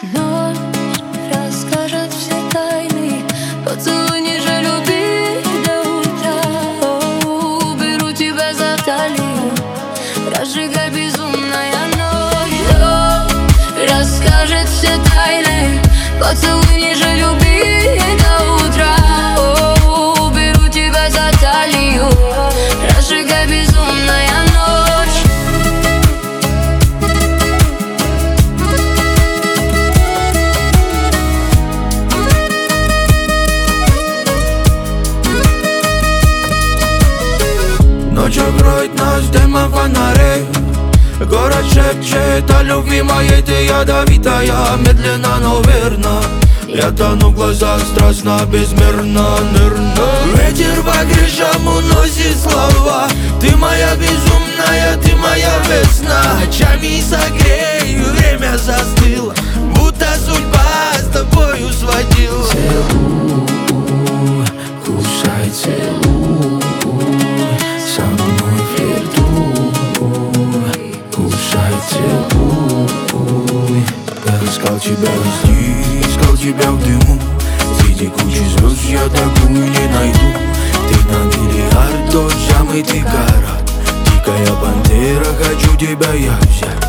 Ночь расскажет все тайны, поцелуй ниже любви до утра. Уберу тебя за талию, разжигай безумная ночь. Расскажет все тайны, поцелуй ниже любви до утра. Уберу тебя за талию, разжигай безумная ночь. Ночь укроет нас дымом фонарей. Город шепчет о любви моей, ты ядовитая, медленно, но верно. Я тону в глазах страстно, безмерно, нырну. Ветер по крышам уносит слова. Ты моя безумная, ты моя весна. Ночами согрею, время застыло, будто судьба с тобою сводила. Целуй, кусай, целуй, со мной флиртуй, кусай, целуй. Я искал тебя везде, искал тебя в дыму. Среди кучи звезд я такую не найду. Ты на миллиард, тот самый ты гора. Дикая пантера, хочу тебя я взять.